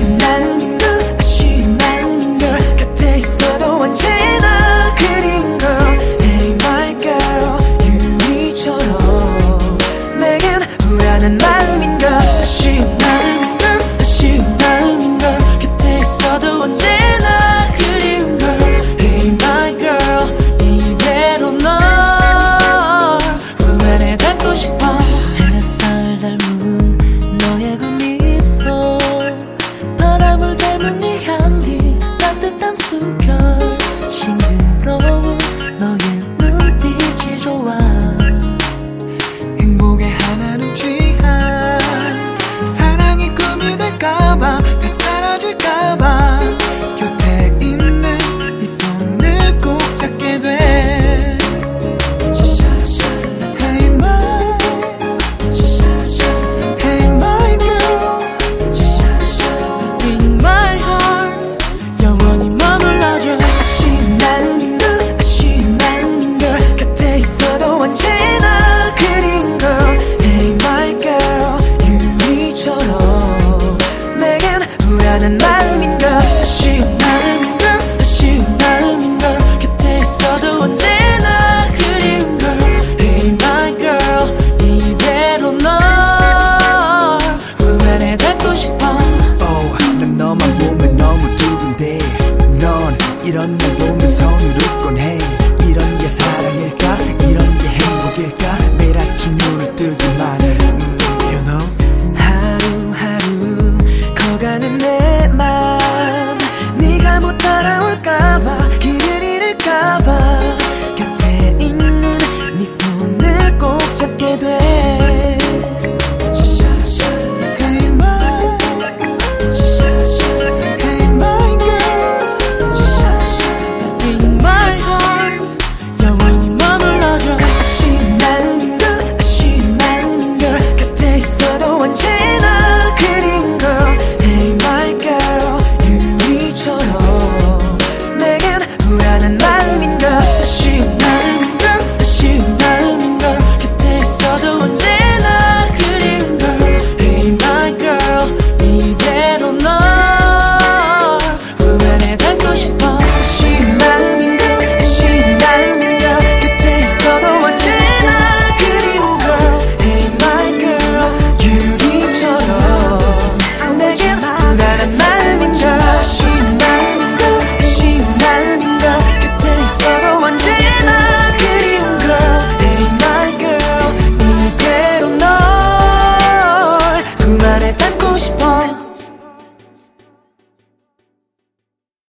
아쉬운 마음인걸 아쉬운 마음인걸 곁에 있어도 언제나 그리운 girl Hey my girl 유리처럼 내겐 불안한 마음인걸 아쉬운 마음인걸 아쉬운 마음인걸 곁에 있어도 언제나 그리운 girl Hey my girl 이대로 널 품 안에 담고 싶어 햇살 닮은 너의 그